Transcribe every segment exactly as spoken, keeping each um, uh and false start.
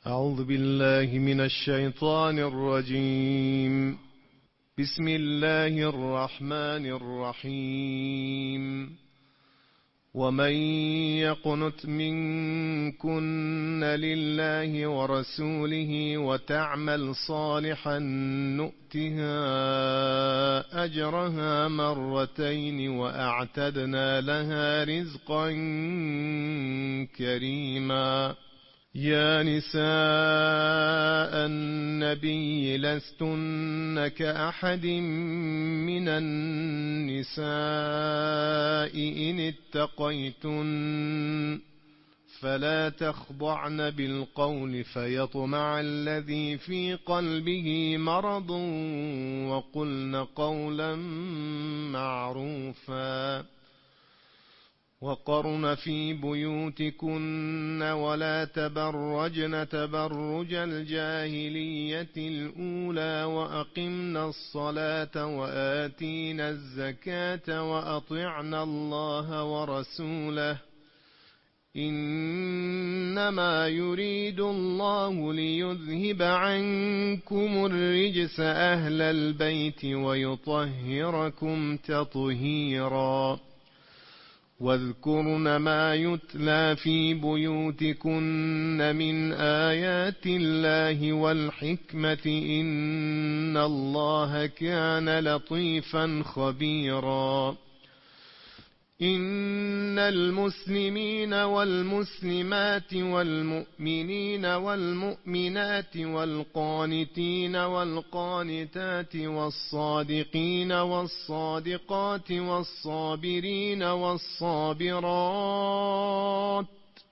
أعوذ بالله من الشيطان الرجيم. بسم الله الرحمن الرحيم. ومن يقنت منكن لله ورسوله وتعمل صالحا نؤتها أجرها مرتين وأعتدنا لها رزقا كريما. يا نساء النبي لستن كأحد من النساء إن اتقيتن فلا تخضعن بالقول فيطمع الذي في قلبه مرض وقلن قولا معروفا. وقرن في بيوتكن ولا تبرجن تبرج الجاهلية الأولى وأقمنا الصلاة وآتينا الزكاة وأطعنا الله ورسوله إنما يريد الله ليذهب عنكم الرجس أهل البيت ويطهركم تطهيرا. واذكرن ما يتلى في بيوتكن من آيات الله والحكمة إن الله كان لطيفا خبيرا. إن المسلمين والمسلمات والمؤمنين والمؤمنات والقانتين والقانتات والصادقين والصادقات والصابرين والصابرات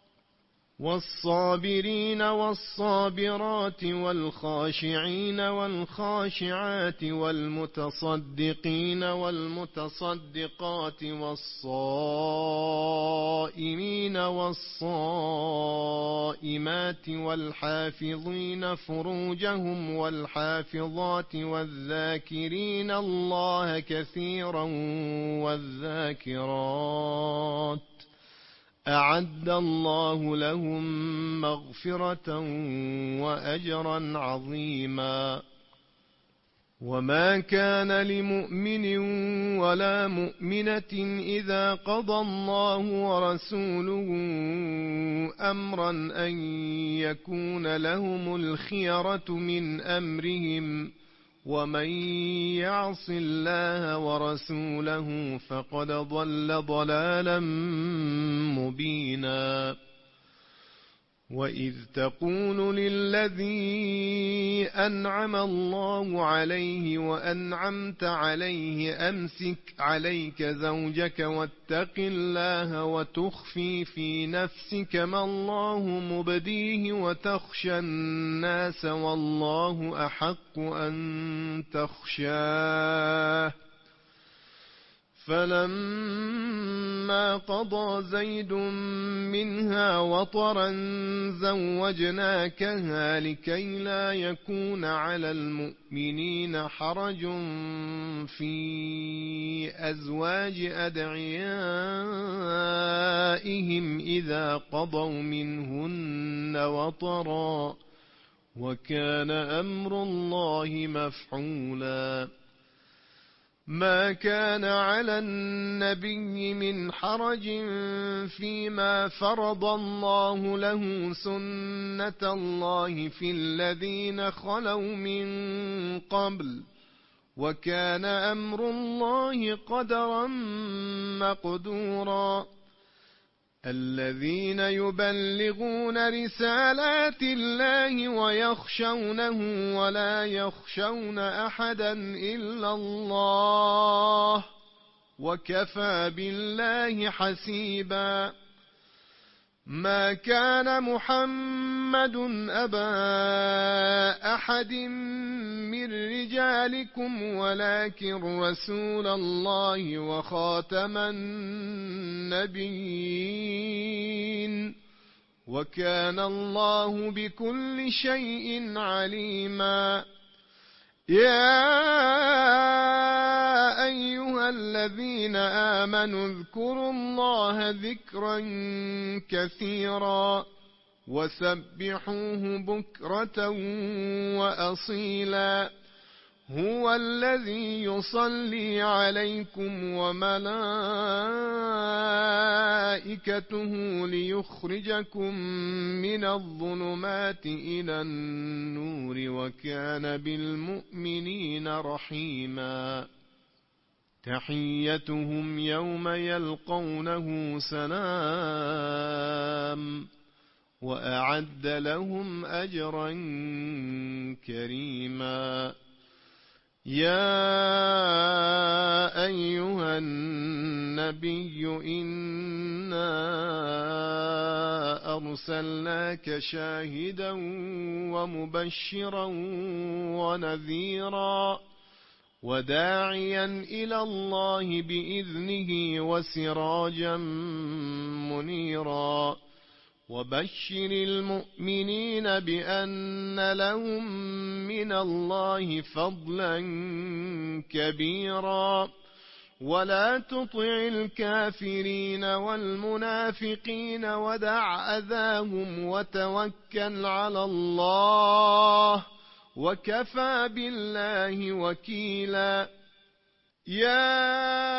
والصابرين والصابرات والخاشعين والخاشعات والمتصدقين والمتصدقات والصائمين والصائمات والحافظين فروجهم والحافظات والذاكرين الله كثيرا والذاكرات أعد الله لهم مغفرة وأجرا عظيما. وما كان لمؤمن ولا مؤمنة إذا قضى الله ورسوله أمرا أن يكون لهم الخيرة من أمرهم ومن يعص الله ورسوله فقد ضل ضلالا مبينا. وإذ تقول للذي أنعم الله عليه وأنعمت عليه أمسك عليك زوجك واتق الله وتخفي في نفسك ما الله مبديه وتخشى الناس والله أحق أن تخشاه فلما قضى زيد منها وطرا زوجناكها لكي لا يكون على المؤمنين حرج في أزواج أدعيائهم إذا قضوا منهن وطرا وكان أمر الله مفعولا. ما كان على النبي من حرج فيما فرض الله له سنة الله في الذين خلوا من قبل وكان أمر الله قدرا مقدورا. الذين يبلغون رسالات الله ويخشونه ولا يخشون أحدا إلا الله وكفى بالله حسيبا. ما كان محمد أبا أحد من رجالكم ولكن رسول الله وخاتم النبيين وكان الله بكل شيء عليما. يا أيها الذين آمنوا اذكروا الله ذكرا كثيرا وسبحوه بكرة وأصيلا هو الذي يصلي عليكم وملائكته ليخرجكم من الظلمات إلى النور وكان بالمؤمنين رحيما تحيتهم يوم يلقونه سلام وأعد لهم أجرا كريما يا أيها النبي إنا أرسلناك شاهدا ومبشرا ونذيرا وداعيا إلى الله بإذنه وسراجا منيرا وبشر المؤمنين بأن لهم من الله فضلا كبيرا ولا تطع الكافرين والمنافقين ودع أذاهم وتوكل على الله وكفى بالله وكيلا يا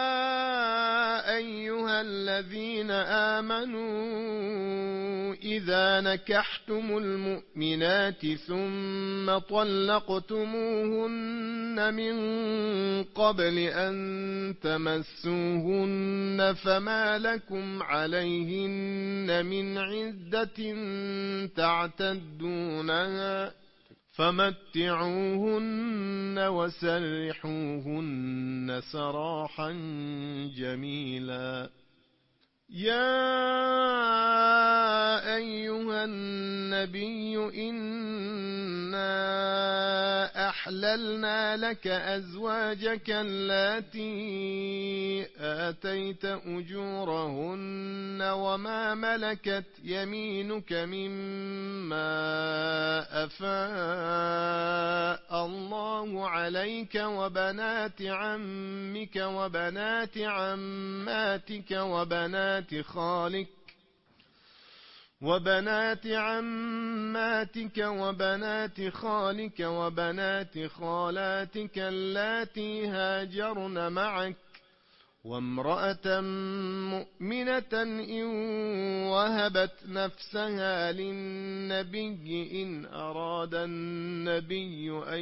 أيها الذين آمنوا إذا نكحتم المؤمنات ثم طلقتموهن من قبل أن تمسوهن فما لكم عليهن من عدة تعتدونها فمتعوهن وسرحوهن سراحا جميلا يا أيها النبي إنا أحللنا لك أزواجك اللاتي آتيت أجورهن وما ملكت يمينك مما أفاء الله عليك وبنات عمك وبنات عماتك وبنات خالك وبنات عماتك وبنات خالك وبنات خالاتك اللاتي هاجرن معك وامرأة مؤمنة إن وهبت نفسها للنبي إن أراد النبي أن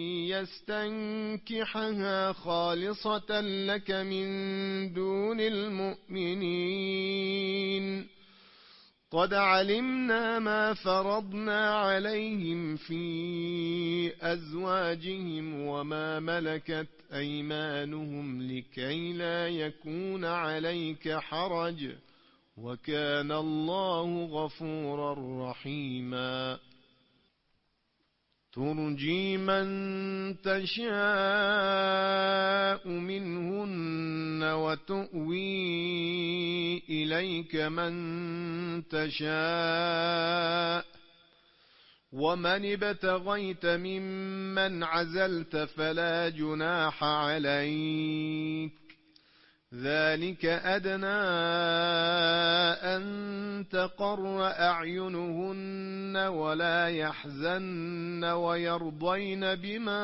يستنكحها خالصة لك من دون المؤمنين قد علمنا ما فرضنا عليهم في أزواجهم وما ملكت أيمانهم لكي لا يكون عليك حرج وكان الله غفورا رحيما ترجي من تشاء منهن وتؤوي إليك من تشاء ومن ابتغيت ممن عزلت فلا جناح عليك ذلك أدنى أن تقر أعينهن ولا يحزن ويرضين بما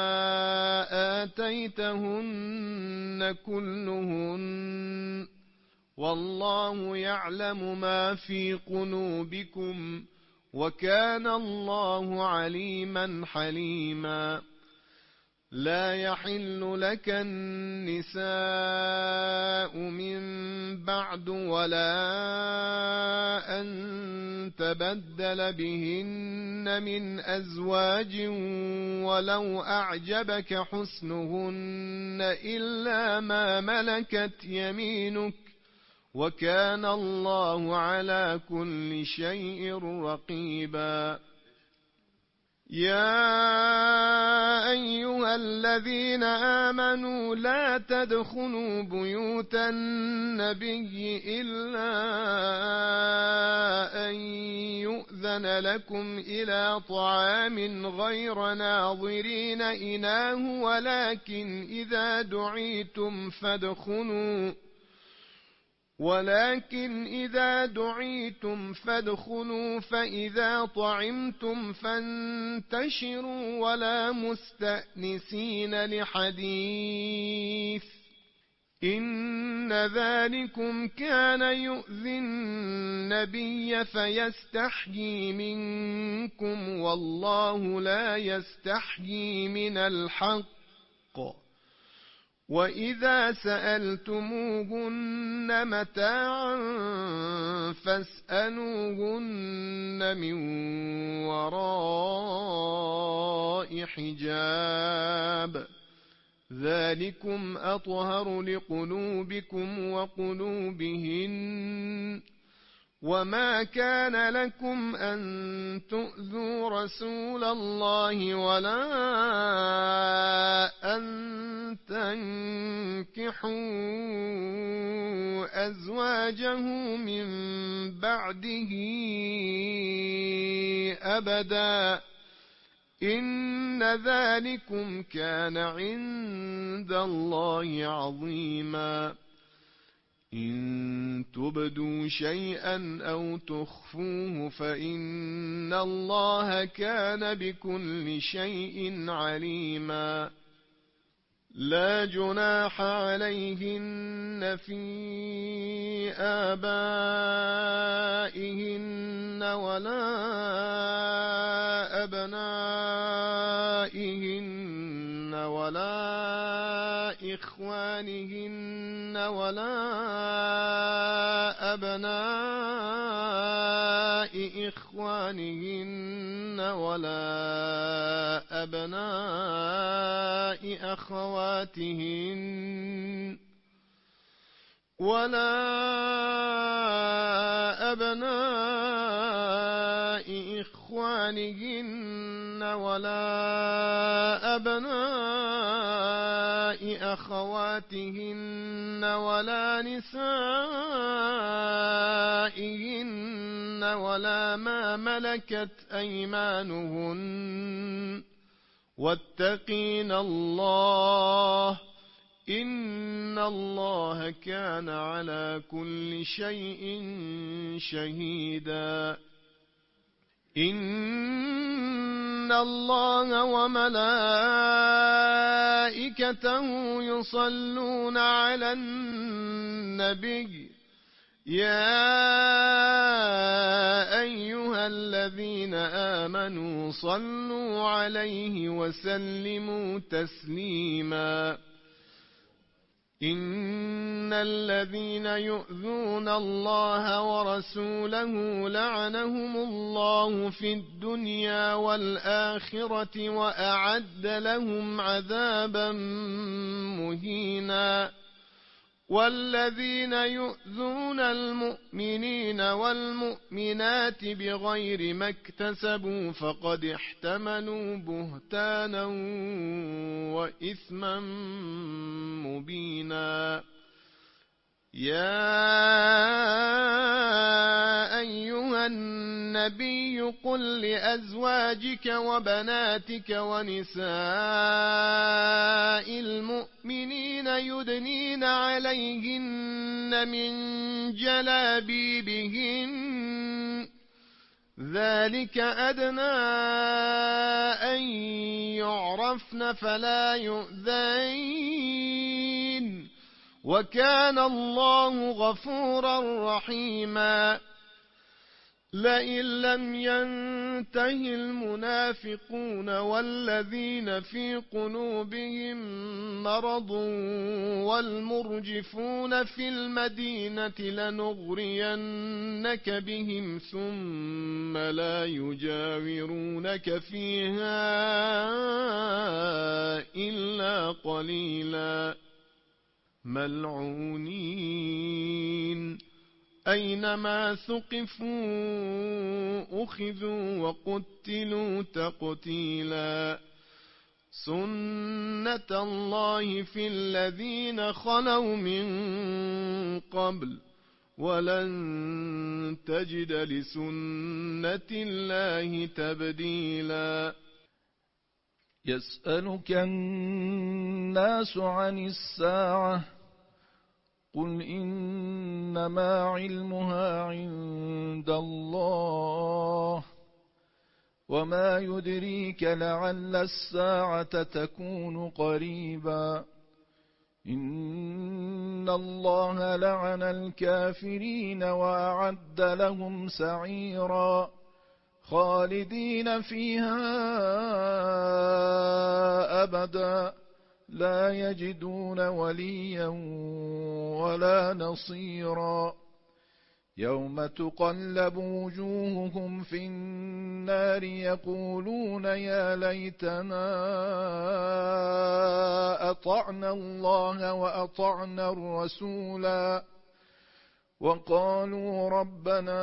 آتيتهن كلهن والله يعلم ما في قلوبكم وكان الله عليما حليما لا يحل لك النساء من بعد ولا أن تبدل بهن من أزواج ولو أعجبك حسنهن إلا ما ملكت يمينك وكان الله على كل شيء رقيبا يا أيها الذين آمنوا لا تدخلوا بيوت النبي إلا أن يؤذن لكم إلى طعام غير ناظرين إناه ولكن إذا دعيتم فادخلوا ولكن إذا دعيتم فادخلوا فإذا طعمتم فانتشروا ولا مستأنسين لحديث إن ذلكم كان يؤذي النبي فيستحيي منكم والله لا يستحيي من الحق وإذا سألتموهن متاعا فاسألوهن من وراء حجاب ذلكم أطهر لقلوبكم وقلوبهن وما كان لكم أن تؤذوا رسول الله ولا أن تنكحوا أزواجه من بعده أبدا إن ذلكم كان عند الله عظيما إن تبدوا شيئا أو تخفوه فإن الله كان بكل شيء عليما لا جناح عليهن في آبائهن ولا أبنائهن ولا إخوانهن ولا أبناء إخوانهن ولا أبناء أخواتهن ولا أبناء إخوانهن ولا أبناء أخواتهن ولا نسائهن ولا ما ملكت أيمانهن واتقين الله إن الله كان على كل شيء شهيدا إن الله وملائكته يصلون على النبي يا أيها الذين آمنوا صلوا عليه وسلموا تسليما إن الذين يؤذون الله ورسوله لعنهم الله في الدنيا والآخرة وأعد لهم عذابا مهينا والذين يؤذون المؤمنين والمؤمنات بغير ما اكتسبوا فقد احتملوا بهتانا وإثما مبينا يا أيها النبي قل لأزواجك وبناتك ونساء المؤمنين يدنين عليهن من جلابيبهن ذلك أدنى أن يعرفن فلا يؤذين وكان الله غفورا رحيما لئن لم ينته المنافقون والذين في قلوبهم مرض والمرجفون في المدينة لنغرينك بهم ثم لا يجاورونك فيها إلا قليلا ملعونين أينما ثقفوا أخذوا وقتلوا تقتيلا سنة الله في الذين خلوا من قبل ولن تجد لسنة الله تبديلا يسألك الناس عن الساعة قل إنما علمها عند الله وما يدريك لعل الساعة تكون قريبا إن الله لعن الكافرين وأعد لهم سعيرا خالدين فيها أبدا لا يجدون وليا ولا نصيرا يوم تقلب وجوههم في النار يقولون يا ليتنا أطعنا الله وأطعنا الرسولا وقالوا ربنا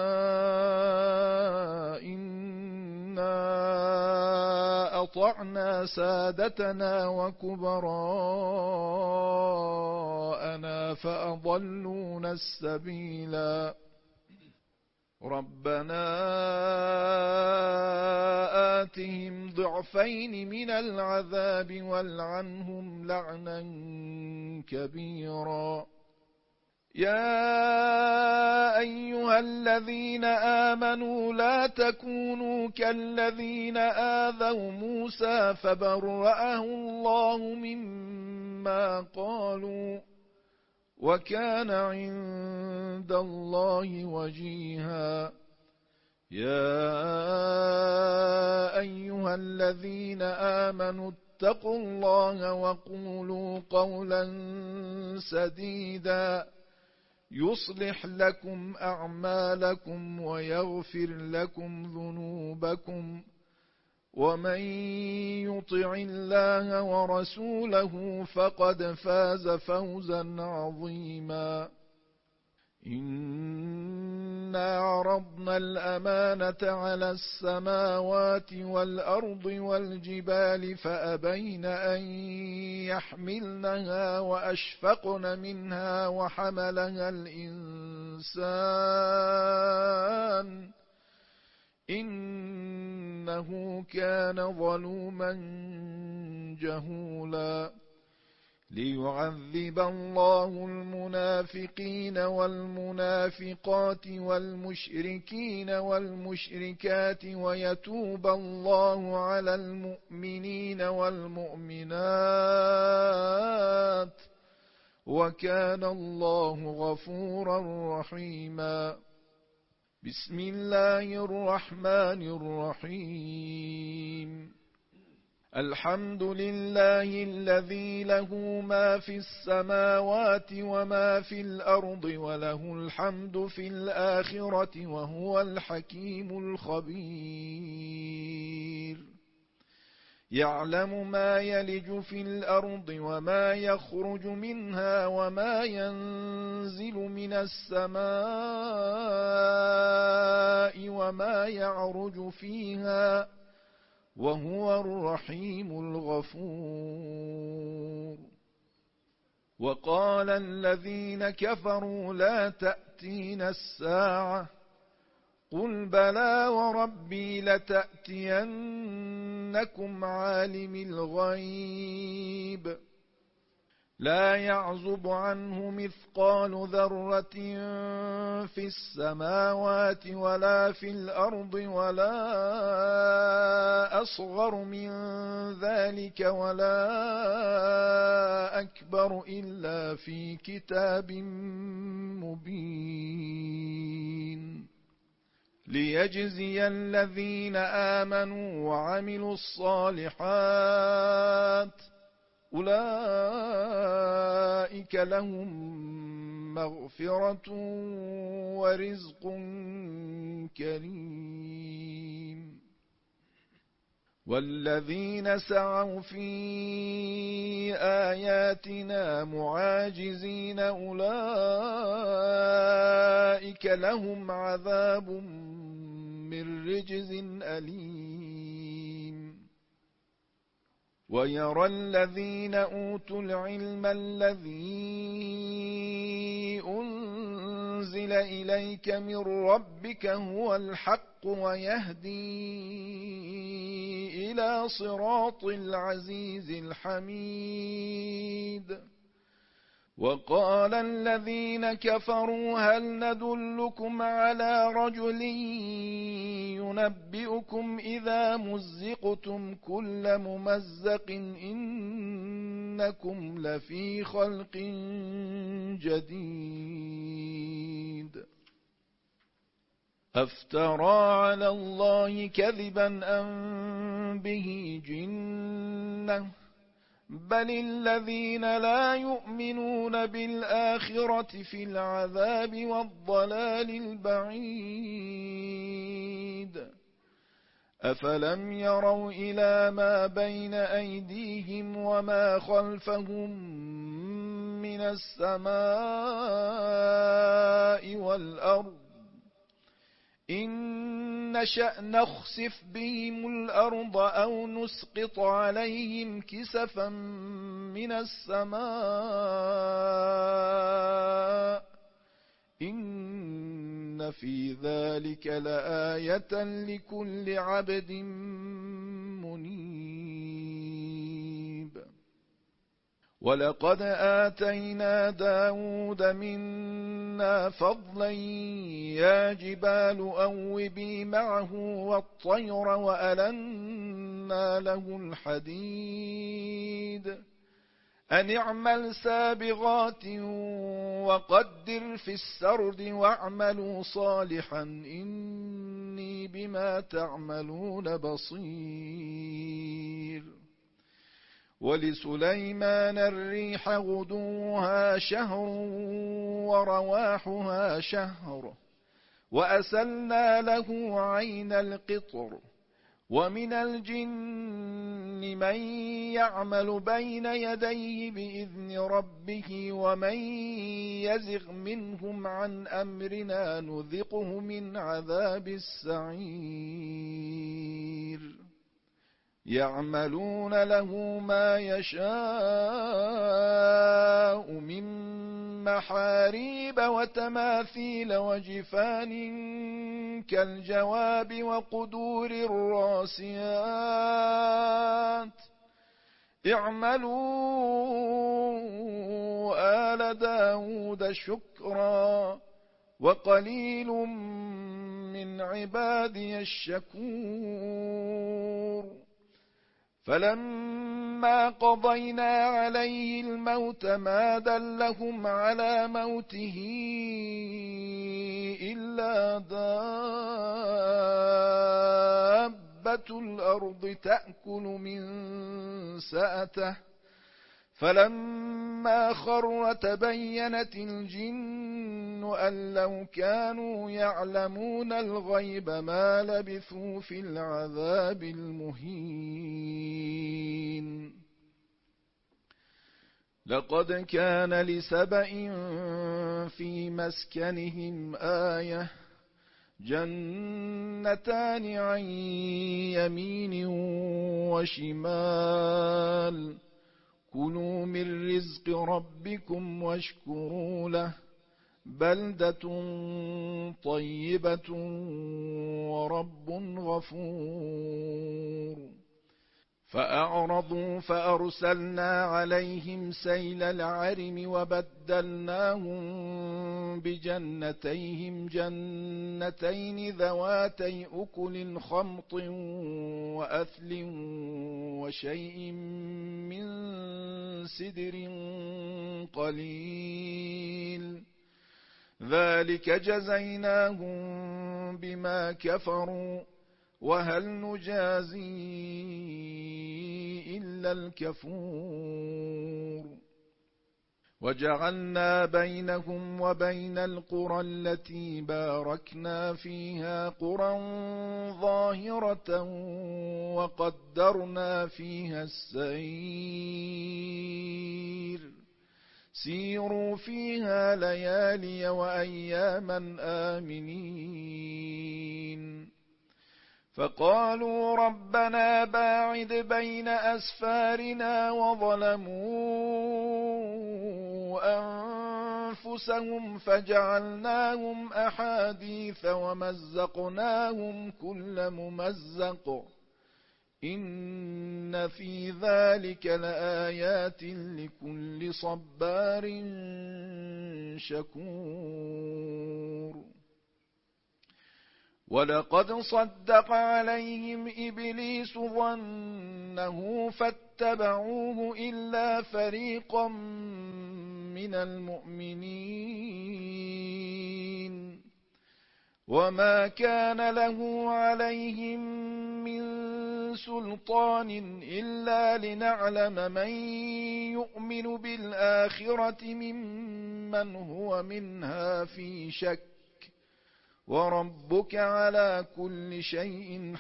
إنا أطعنا سادتنا وكبراءنا فأضلونا السبيلا ربنا آتهم ضعفين من العذاب والعنهم لعنا كبيرا يا أيها الذين آمنوا لا تكونوا كالذين آذوا موسى فبرأه الله مما قالوا وكان عند الله وجيها يا أيها الذين آمنوا اتقوا الله وقولوا قولا سديدا يصلح لكم أعمالكم ويغفر لكم ذنوبكم ومن يطع الله ورسوله فقد فاز فوزا عظيما إنا عرضنا الأمانة على السماوات والأرض والجبال فأبين أن يحملنها وأشفقن منها وحملها الإنسان إنه كان ظلوما جهولا ليعذب الله المنافقين والمنافقات والمشركين والمشركات ويتوب الله على المؤمنين والمؤمنات وكان الله غفورا رحيما بسم الله الرحمن الرحيم الحمد لله الذي له ما في السماوات وما في الأرض وله الحمد في الآخرة وهو الحكيم الخبير يعلم ما يلج في الأرض وما يخرج منها وما ينزل من السماء وما يعرج فيها وهو الرحيم الغفور وقال الذين كفروا لا تأتينا الساعة قل بلى وربي لتأتينكم عالم الغيب لا يعزب عنه مثقال ذرة في السماوات ولا في الأرض ولا أصغر من ذلك ولا أكبر إلا في كتاب مبين ليجزي الذين آمنوا وعملوا الصالحات أولئك لهم مغفرة ورزق كريم والذين سعوا في آياتنا معاجزين أولئك لهم عذاب من رجز أليم ويرى الذين أوتوا العلم الذي أنزل إليك من ربك هو الحق ويهدي إلى صراط العزيز الحميد وقال الذين كفروا هل ندلكم على رجل ينبئكم إذا مزقتم كل ممزق إنكم لفي خلق جديد أفترى على الله كذبا أم به جنة بل الذين لا يؤمنون بالآخرة في العذاب والضلال البعيد أفلم يروا إلى ما بين أيديهم وما خلفهم من السماء والأرض إن نشأ نخسف بهم الأرض أو نسقط عليهم كسفا من السماء إن في ذلك لآية لكل عبد منيب ولقد آتينا داود منا فضلا يا جبال أوبي معه والطير وألنا له الحديد أن اعمل سابغات وقدر في السرد واعملوا صالحا إني بما تعملون بصير ولسليمان الريح غدوها شهر ورواحها شهر وأسلنا له عين القطر ومن الجن من يعمل بين يديه بإذن ربه ومن يزغ منهم عن أمرنا نذقه من عذاب السعير يعملون له ما يشاء من محاريب وتماثيل وجفان كالجواب وقدور الراسيات اعملوا آل داود شكرا وقليل من عبادي الشكور فلما قضينا عليه الموت ما دلهم على موته إلا دابة الأرض تأكل من سأته فلما خر تبينت الجن أن لو كانوا يعلمون الغيب ما لبثوا في العذاب المهين لقد كان لسبإ في مسكنهم آية جنتان عن يمين وشمال كلوا من رزق ربكم واشكروا له بلدة طيبة ورب غفور فأعرضوا فأرسلنا عليهم سيل العرم وبدلناهم بجنتيهم جنتين ذواتي أكل خمط وأثل وشيء من سدر قليل ذلك جزيناهم بما كفروا وهل نجازي إلا الكفور وجعلنا بينهم وبين القرى التي باركنا فيها قرى ظاهرة وقدرنا فيها السير سيروا فيها ليالي وأياما آمنين فقالوا ربنا باعد بين أسفارنا وظلموا أنفسهم فجعلناهم أحاديث ومزقناهم كل ممزق إن إن في ذلك لآيات لكل صبار شكور ولقد صدق عليهم إبليس ظنه فاتبعوه إلا فريقا من المؤمنين وما كان له عليهم من سلطان إلا لنعلم من يؤمن بالآخرة ممن هو منها في شك وربك على كل شيء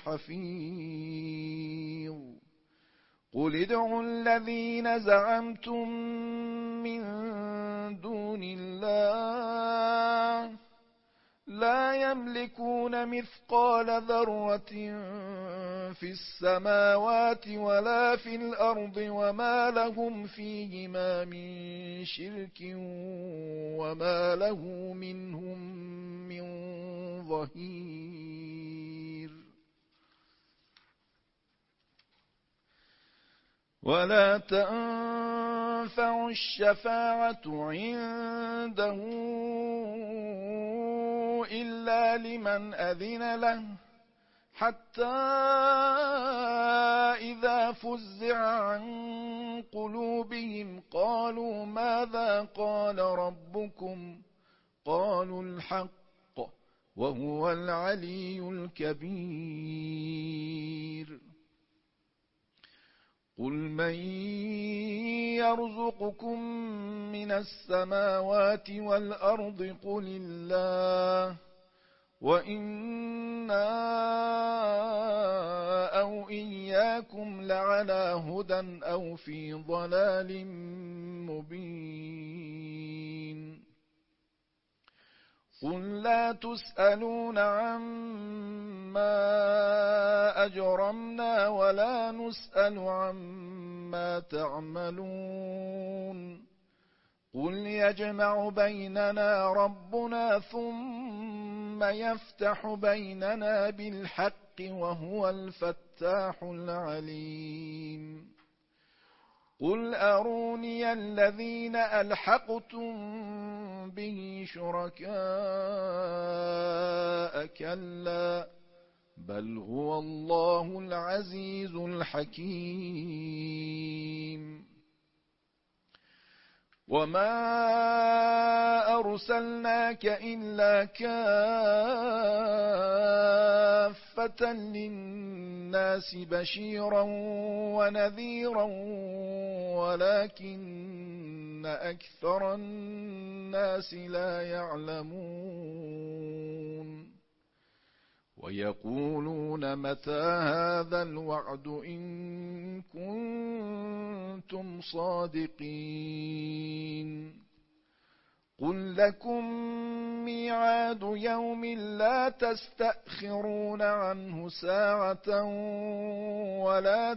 حفيظ قل ادعوا الذين زعمتم من دون الله لا يملكون مثقال ذرة في السماوات ولا في الأرض وما لهم فيهما من شرك وما له منهم من ظهير ولا تنفع الشفاعة عنده إلا لمن أذن له حتى إذا فزع عن قلوبهم قالوا ماذا قال ربكم قالوا الحق وهو العلي الكبير قل من يرزقكم من السماوات والأرض قل الله وإنا أو إياكم لعلى هدى أو في ضلال مبين قل لا تسألون عما أجرمنا ولا نسأل عما تعملون قل يجمع بيننا ربنا ثم يفتح بيننا بالحق وهو الفتاح العليم قل أروني الذين ألحقتم به شركاء كلا بل هو الله العزيز الحكيم وما أرسلناك إلا كافة للناس بشيرا ونذيرا ولكن أكثر الناس لا يعلمون ويقولون متى هذا الوعد إن كنتم صادقين قل لكم ميعاد يوم لا تستأخرون عنه ساعة ولا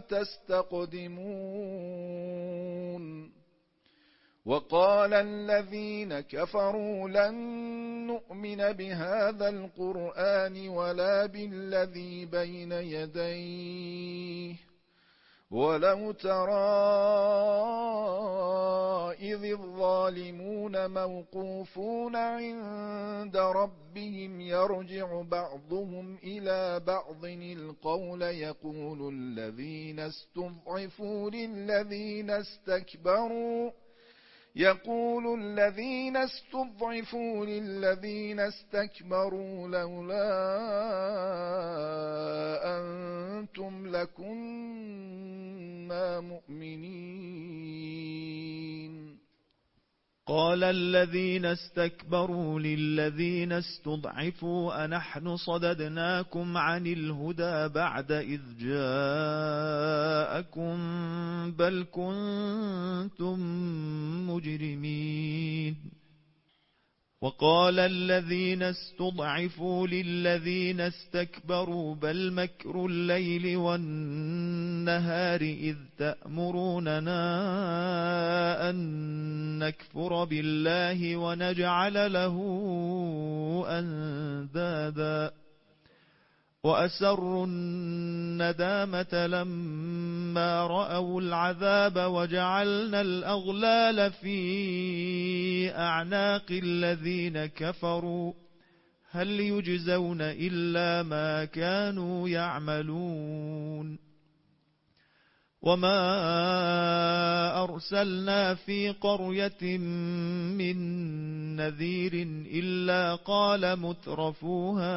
تستقدمون وقال الذين كفروا لن نؤمن بهذا القرآن ولا بالذي بين يديه ولو ترى إذ الظالمون موقوفون عند ربهم يرجع بعضهم إلى بعض القول يقول الذين استضعفوا للذين استكبروا يقول الذين استضعفوا للذين استكبروا لولا أنتم لكنا مؤمنين قال الذين استكبروا للذين استضعفوا أنحن صددناكم عن الهدى بعد إذ جاءكم بل كنتم مجرمين وقال الذين استضعفوا للذين استكبروا بل مكر الليل والنهار إذ تأمروننا أن نكفر بالله ونجعل له أندادا وأسروا الندامة لما رأوا العذاب وجعلنا الأغلال في أعناق الذين كفروا هل يجزون إلا ما كانوا يعملون وما أرسلنا في قرية من نذير إلا قال مترفوها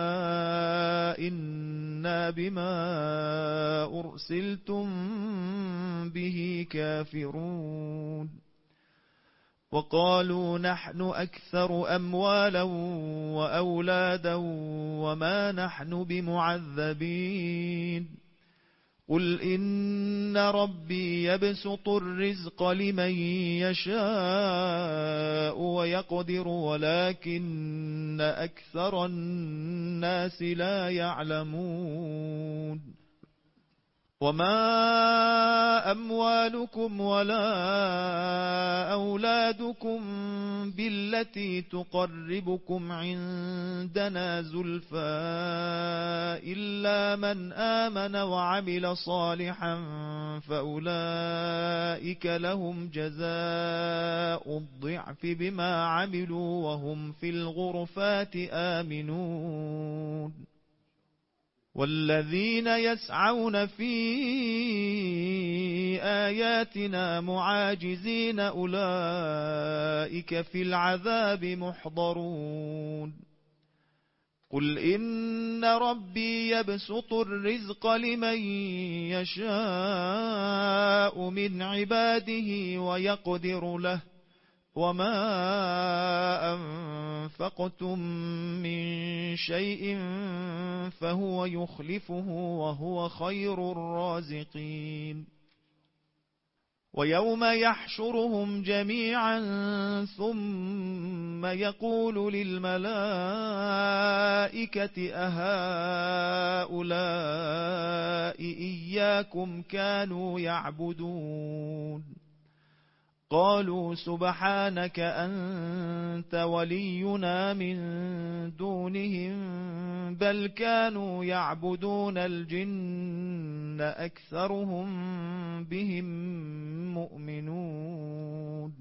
إنا بما أرسلتم به كافرون وقالوا نحن أكثر أموالا وأولادا وما نحن بمعذبين قل إن ربي يبسط الرزق لمن يشاء ويقدر ولكن أكثر الناس لا يعلمون وما أموالكم ولا أولادكم بالتي تقربكم عندنا زلفى إلا من آمن وعمل صالحا فأولئك لهم جزاء الضعف بما عملوا وهم في الغرفات آمنون والذين يسعون في آياتنا معاجزين أولئك في العذاب محضرون قل إن ربي يبسط الرزق لمن يشاء من عباده ويقدر له وما أنفقتم من شيء فهو يخلفه وهو خير الرازقين ويوم يحشرهم جميعا ثم يقول للملائكة أهؤلاء إياكم كانوا يعبدون قالوا سبحانك أنت ولينا من دونهم بل كانوا يعبدون الجن أكثرهم بهم مؤمنون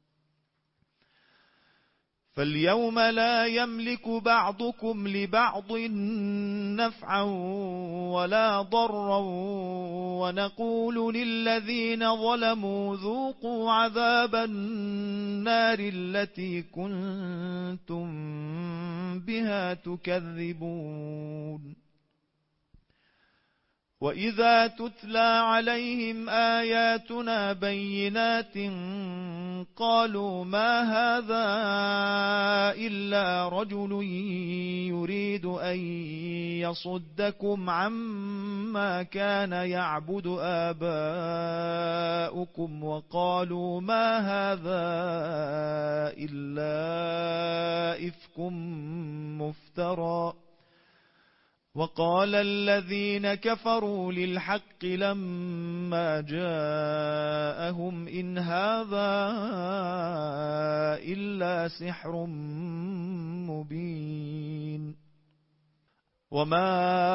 فاليوم لا يملك بعضكم لبعض نفعا ولا ضرا ونقول للذين ظلموا ذوقوا عذاب النار التي كنتم بها تكذبون وإذا تتلى عليهم آياتنا بينات قالوا ما هذا إلا رجل يريد أن يصدكم عما كان يعبد آباؤكم وقالوا ما هذا إلا إفك مفترى وقال الذين كفروا للحق لما جاءهم إن هذا إلا سحر مبين وما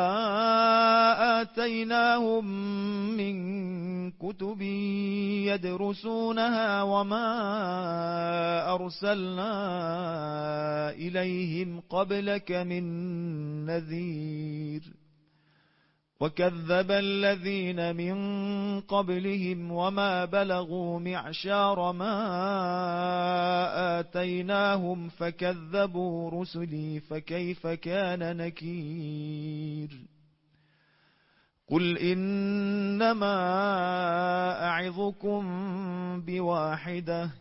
آتيناهم من كتب يدرسونها وما أرسلنا إليهم قبلك من نذير وكذب الذين من قبلهم وما بلغوا معشار ما آتيناهم فكذبوا رسلي فكيف كان نكير قل إنما أعظكم بواحدة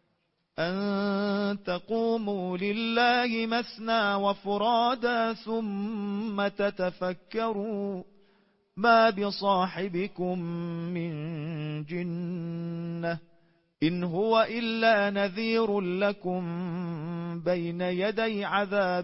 أن تقوموا لله مثنى وفرادا ثم تتفكروا ما بصاحبكم من جنة إن هو إلا نذير لكم بين يدي عذاب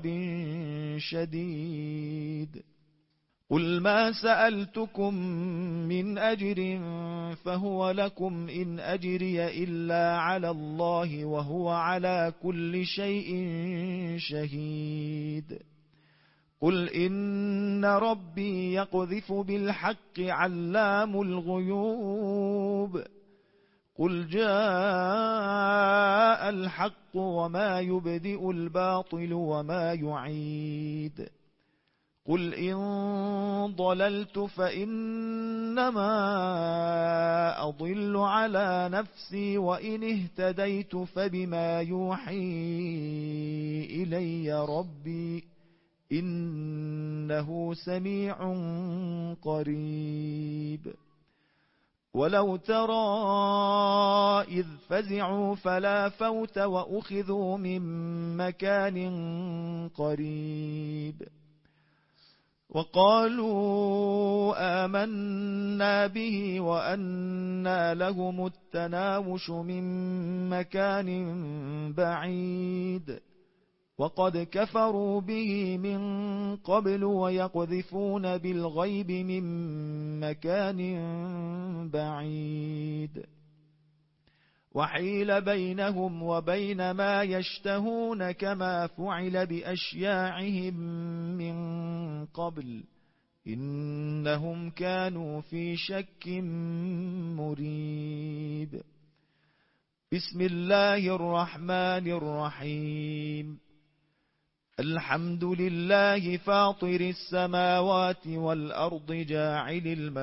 شديد قل ما سألتكم من أجر فهو لكم إن أجري إلا على الله وهو على كل شيء شهيد قل إن ربي يقذف بالحق علام الغيوب قل جاء الحق وما يبدئ الباطل وما يعيد قل إن ضللت فإنما أضل على نفسي وإن اهتديت فبما يوحي إلي ربي إنه سميع قريب ولو ترى إذ فزعوا فلا فوت وأخذوا من مكان قريب وقالوا آمنا به وأنى لهم التناوش من مكان بعيد وقد كفروا به من قبل ويقذفون بالغيب من مكان بعيد وحيل بينهم وبين ما يشتهون كما فعل بأشياعهم من قبل إنهم كانوا في شك مريب بسم الله الرحمن الرحيم الحمد لله فاطر السماوات والأرض جاعل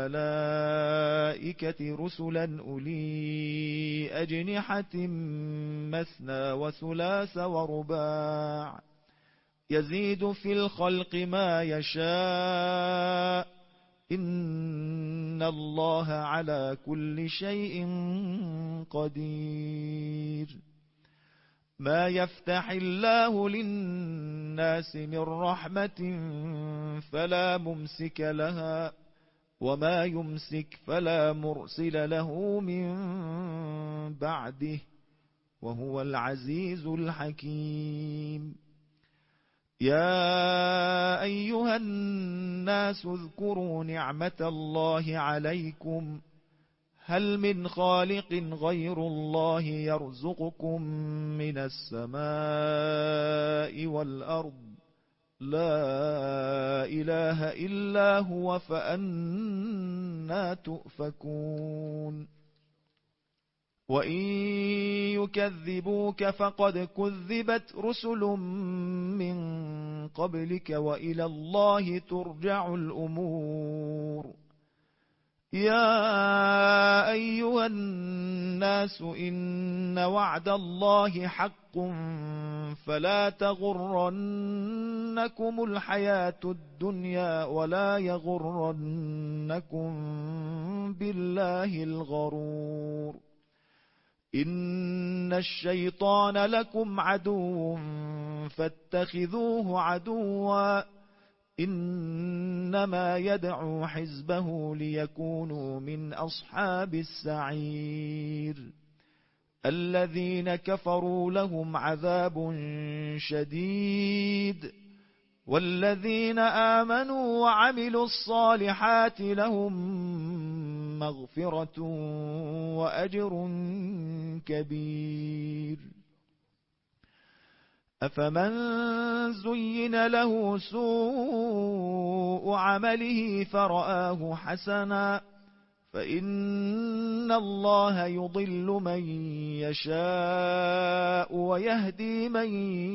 الملائكة رسلا أولي أجنحة مثنى وثلاث ورباع يزيد في الخلق ما يشاء إن الله على كل شيء قدير ما يفتح الله للناس من رحمة فلا ممسك لها وما يمسك فلا مرسل له من بعده وهو العزيز الحكيم يا أيها الناس اذكروا نعمة الله عليكم هل من خالق غير الله يرزقكم من السماء والأرض لا إله إلا هو فأنى تؤفكون وإن يكذبوك فقد كذبت رسل من قبلك وإلى الله ترجع الأمور يا أيها الناس إن وعد الله حق فلا تغرنكم الحياة الدنيا ولا يغرنكم بالله الغرور إن الشيطان لكم عدو فاتخذوه عدوا إنما يدعو حزبه ليكونوا من أصحاب السعير الذين كفروا لهم عذاب شديد والذين آمنوا وعملوا الصالحات لهم مغفرة وأجر كبير أفمن زين له سوء عمله فرآه حسنا فإن الله يضل من يشاء ويهدي من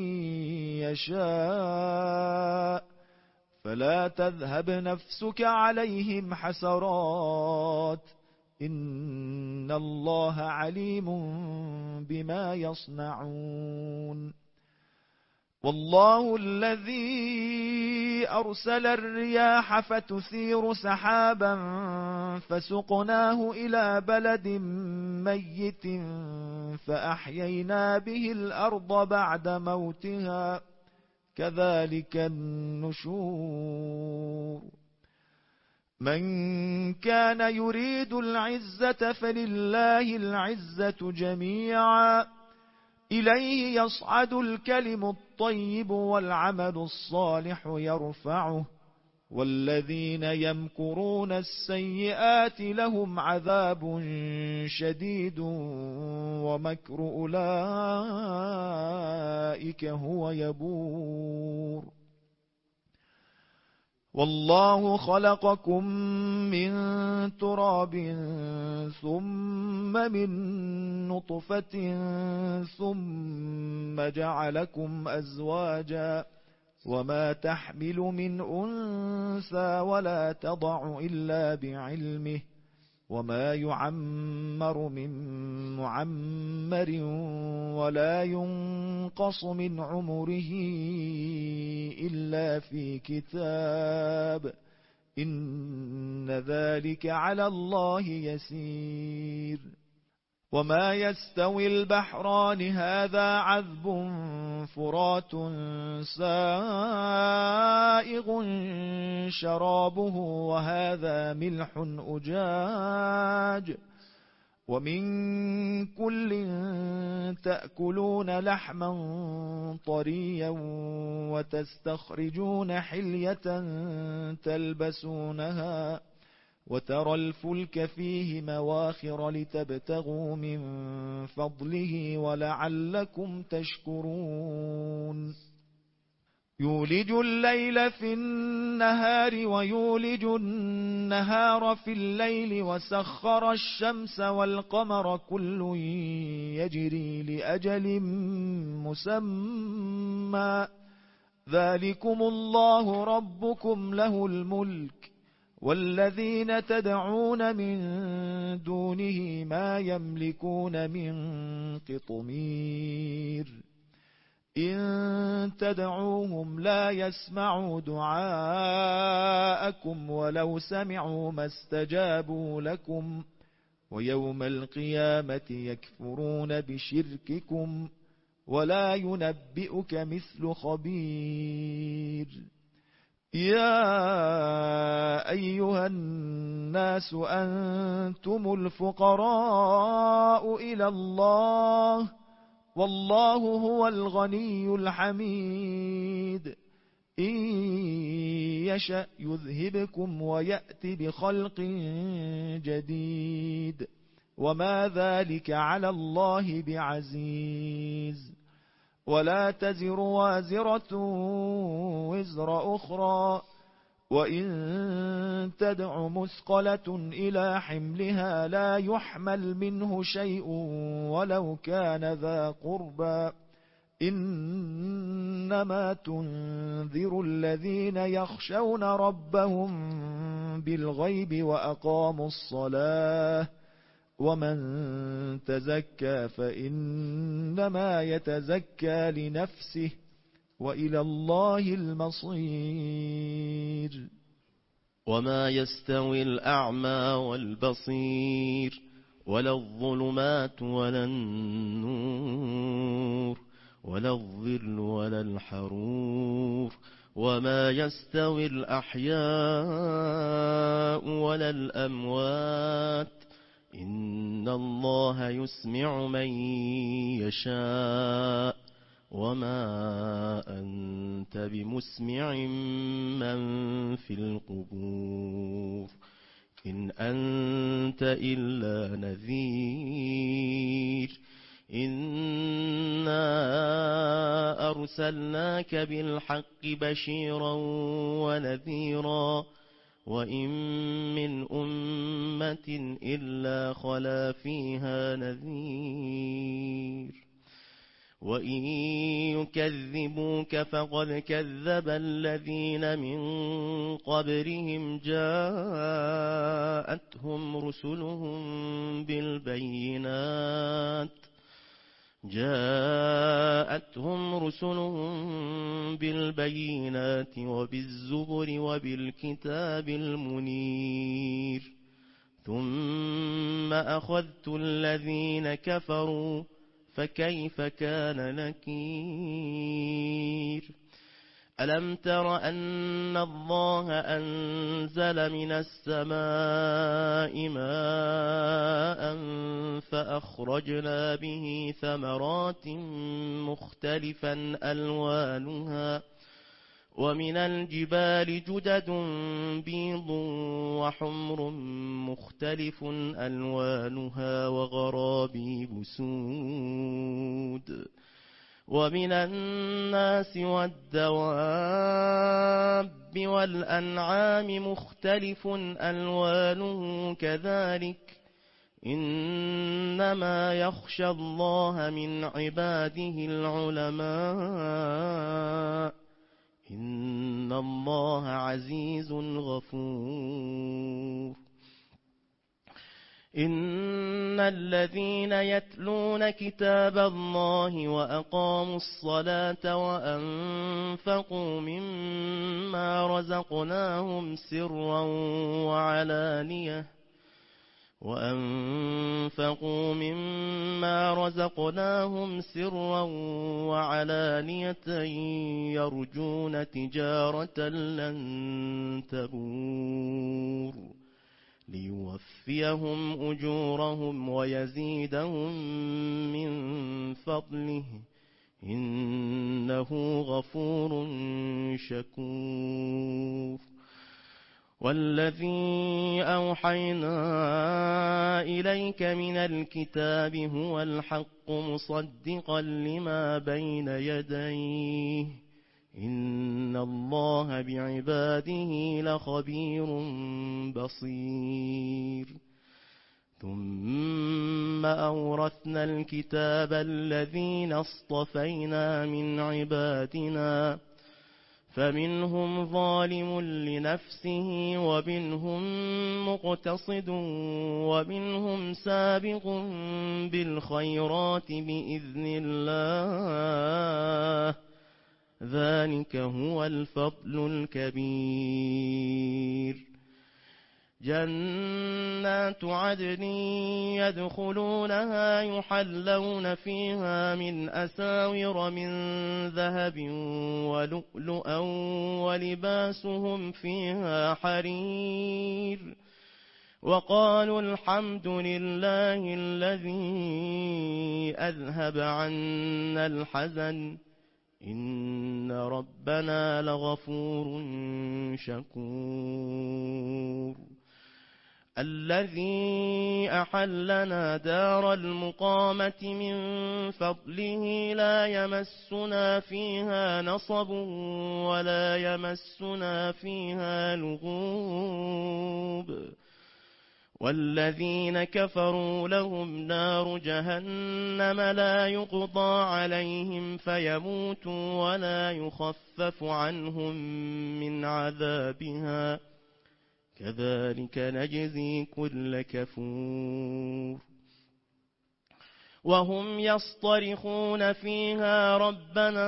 يشاء فلا تذهب نفسك عليهم حسرات إن الله عليم بما يصنعون والله الذي أرسل الرياح فتثير سحابا فسقناه إلى بلد ميت فأحيينا به الأرض بعد موتها كذلك النشور من كان يريد العزة فلله العزة جميعا إليه يصعد الكلم الطيب والعمل الصالح يرفعه والذين يمكرون السيئات لهم عذاب شديد ومكر أولئك هو يبور والله خلقكم من تراب ثم من نطفة ثم جعلكم أزواجا وما تحمل من أنثى ولا تضع إلا بعلمه وما يعمر من معمر ولا ينقص من عمره إلا في كتاب إن ذلك على الله يسير. وما يستوي البحران هذا عذب فرات سائغ شرابه وهذا ملح أجاج ومن كل تأكلون لحما طريا وتستخرجون حلية تلبسونها وترى الفلك فيه مواخر لتبتغوا من فضله ولعلكم تشكرون. يولج الليل في النهار ويولج النهار في الليل وسخر الشمس والقمر كل يجري لأجل مسمى ذلكم الله ربكم له الملك والذين تدعون من دونه ما يملكون من قطمير إن تدعوهم لا يسمعوا دعاءكم ولو سمعوا ما استجابوا لكم ويوم القيامة يكفرون بشرككم ولا ينبئك مثل خبير. يا أيها الناس أنتم الفقراء إلى الله والله هو الغني الحميد إن يشأ يذهبكم ويأت بخلق جديد وما ذلك على الله بعزيز. ولا تزر وازرة وزر أخرى وإن تدع مثقلة إلى حملها لا يحمل منه شيء ولو كان ذا قربى إنما تنذر الذين يخشون ربهم بالغيب وأقاموا الصلاة ومن تزكى فإنما يتزكى لنفسه وإلى الله المصير. وما يستوي الأعمى والبصير ولا الظلمات ولا النور ولا الظل ولا الحرور وما يستوي الأحياء ولا الأموات إن الله يسمع من يشاء وما أنت بمسمع من في القبور إن أنت إلا نذير إنا أرسلناك بالحق بشيرا ونذيرا وإن من أمة إلا خلا فيها نذير وإن يكذبوك فقد كذب الذين من قبلهم جاءتهم رسلهم بالبينات جاءتهم رسلهم بالبينات وبالزبر وبالكتاب المنير ثم أخذت الذين كفروا فكيف كان نكير ألم تر أن الله أنزل من السماء ماء فأخرجنا به ثمرات مختلفا ألوانها ومن الجبال جدد بيض وحمر مختلف ألوانها وغرابيب سود ومن الناس والدواب والأنعام مختلف ألوانه كذلك إنما يخشى الله من عباده العلماء إن الله عزيز غفور إن الذين يتلون كتاب الله وأقاموا الصلاة وأنفقوا مما رزقناهم سرا وعلانية وأنفقوا مما رزقناهم سرا وعلانية يرجون تجارة لن تبور ليوفيهم أجورهم ويزيدهم من فضله إنه غفور شكور والذي أوحينا إليك من الكتاب هو الحق مصدقا لما بين يديه إن الله بعباده لخبير بصير ثم أورثنا الكتاب الذين اصطفينا من عبادنا فمنهم ظالم لنفسه ومنهم مقتصد ومنهم سابق بالخيرات بإذن الله ذلك هو الفضل الكبير جنات عدن يدخلونها يحلون فيها من أساور من ذهب ولؤلؤا ولباسهم فيها حرير وقالوا الحمد لله الذي أذهب عنا الحزن إن ربنا لغفور شكور الذي أحلنا دار المقامة من فضله لا يمسنا فيها نصب ولا يمسنا فيها لغوب والذين كفروا لهم نار جهنم لا يقضى عليهم فيموتوا ولا يخفف عنهم من عذابها كذلك نجزي كل كفور وهم يصطرخون فيها ربنا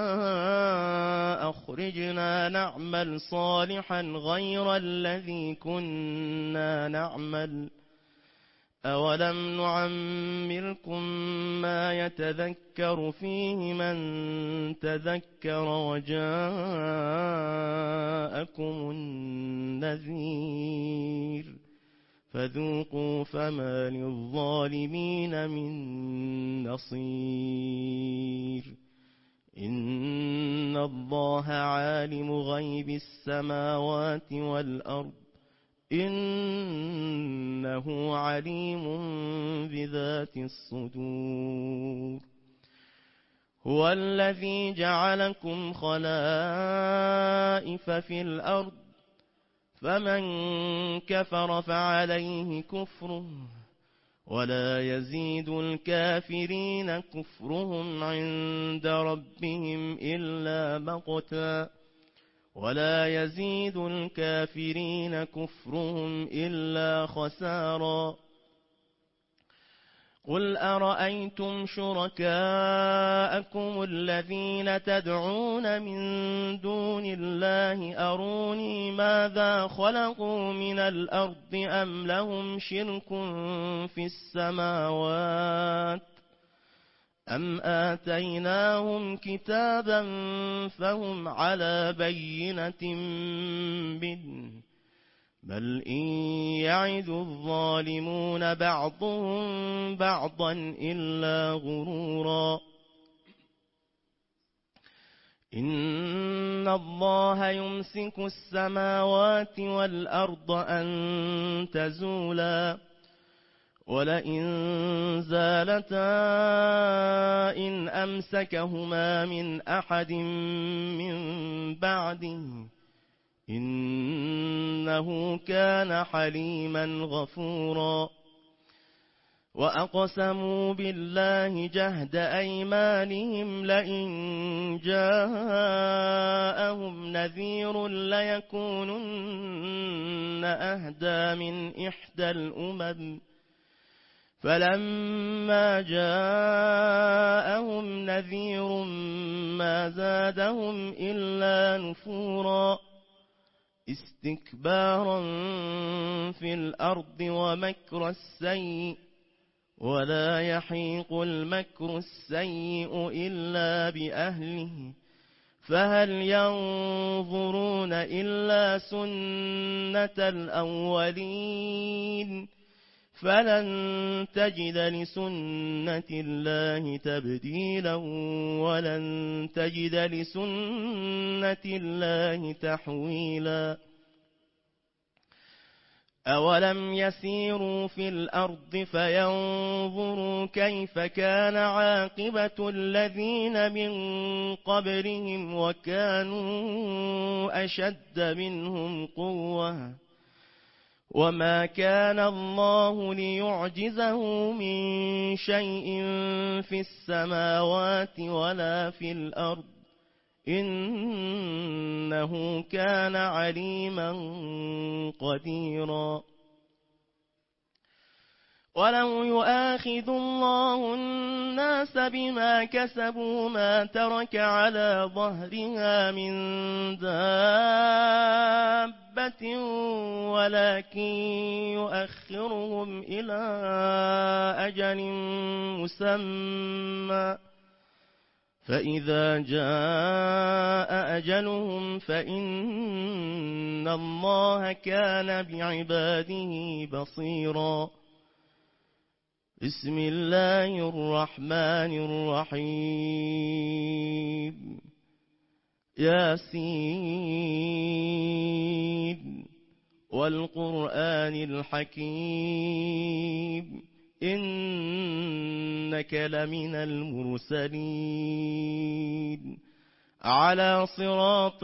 أخرجنا نعمل صالحا غير الذي كنا نعمل أولم نعمركم ما يتذكر فيه من تذكر وجاءكم النذير فذوقوا فما للظالمين من نصير إن الله عالم غيب السماوات والأرض إنه عليم بذات الصدور هو الذي جعلكم خلائف في الأرض فمن كفر فعليه كفره ولا يزيد الكافرين كفرهم عند ربهم إلا مقتا ولا يزيد الكافرين كفرهم إلا خسارا قل أرأيتم شركاءكم الذين تدعون من دون الله أروني ماذا خلقوا من الأرض أم لهم شرك في السماوات أم آتيناهم كتابا فهم على بينة منه بل إن يعد الظالمون بعضهم بعضا إلا غرورا إن الله يمسك السماوات والأرض أن تزولا ولئن زالتا إن أمسكهما من أحد من بعده إنه كان حليما غفورا وأقسموا بالله جهد أيمانهم لئن جاءهم نذير ليكونن أهدى من إحدى الأمم فلما جاءهم نذير ما زادهم إلا نفورا استكبارا في الأرض ومكر السيء ولا يحيق المكر السيء إلا بأهله فهل ينظرون إلا سنة الأولين فلن تجد لسنة الله تبديلا ولن تجد لسنة الله تحويلا أولم يسيروا في الأرض فينظروا كيف كان عاقبة الذين من قبلهم وكانوا أشد منهم قوة وما كان الله ليعجزه من شيء في السماوات ولا في الأرض إنه كان عليما قديرا ولو يؤاخذ الله الناس بما كسبوا ما ترك على ظهرها من دابة ولكن يؤخرهم إلى أجل مسمى فإذا جاء أجلهم فإن الله كان بعباده بصيرا بسم الله الرحمن الرحيم ياسين والقرآن الحكيم إنك لمن المرسلين على صراط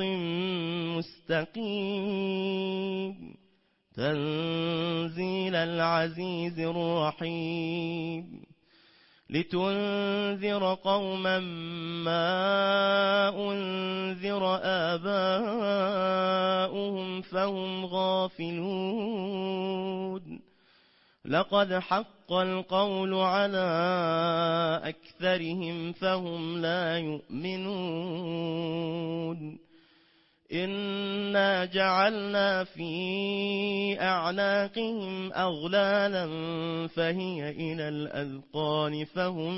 مستقيم تنزيل العزيز الرحيم لتنذر قوما ما أنذر آباؤهم فهم غافلون لقد حق القول على أكثرهم فهم لا يؤمنون إنا جعلنا في أعناقهم أغلالا فهي إلى الأذقان فهم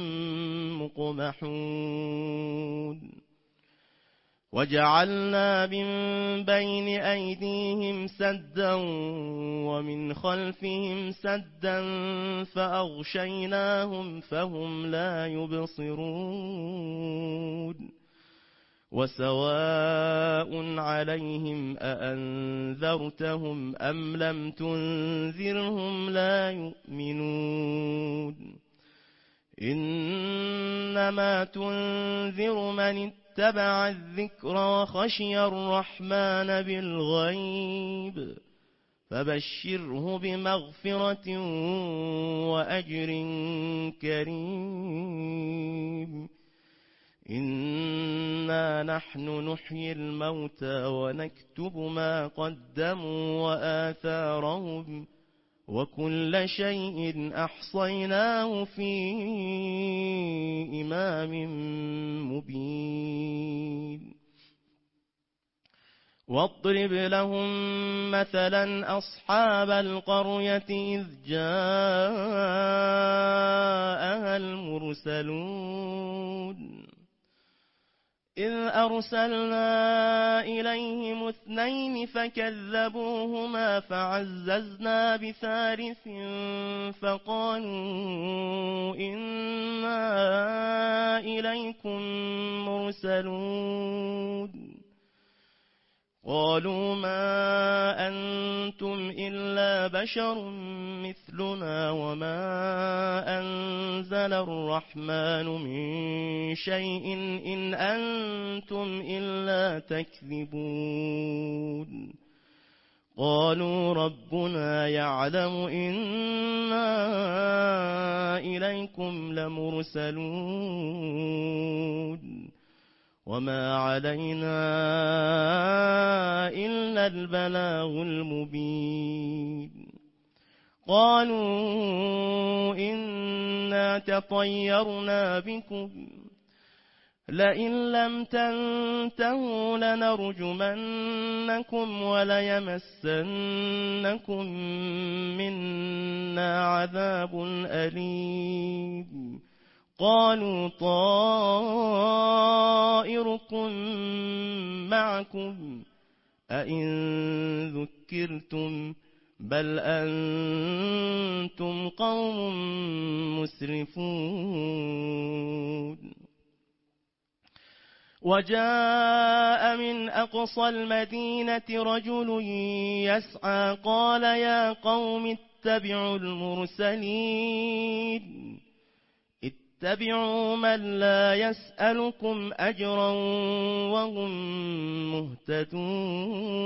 مقمحون وجعلنا من بين أيديهم سدا ومن خلفهم سدا فأغشيناهم فهم لا يبصرون وسواء عليهم أأنذرتهم أم لم تنذرهم لا يؤمنون إنما تنذر من اتبع الذكر وخشي الرحمن بالغيب فبشره بمغفرة وأجر كريم إنا نحن نحيي الموتى ونكتب ما قدموا وآثارهم وكل شيء أحصيناه في إمام مبين واضرب لهم مثلا أصحاب القرية إذ جاءها المرسلون إذ أرسلنا إليهم اثنين فكذبوهما فعززنا بثالث فقالوا إنا إليكم مرسلون قالوا ما أنتم إلا بشر مثلنا وما أنزل الرحمن من شيء إن أنتم إلا تكذبون قالوا ربنا يعلم إنا إليكم لمرسلون وما علينا إلا البلاغ المبين قالوا إنا تطيرنا بكم لئن لم تنتهوا لنرجمنكم وليمسنكم منا عذاب أليم قالوا طائركم معكم أئن ذكرتم بل أنتم قوم مسرفون وجاء من أقصى المدينة رجل يسعى قال يا قوم اتبعوا المرسلين اتبعوا من لا يسألكم أجرا وهم مهتدون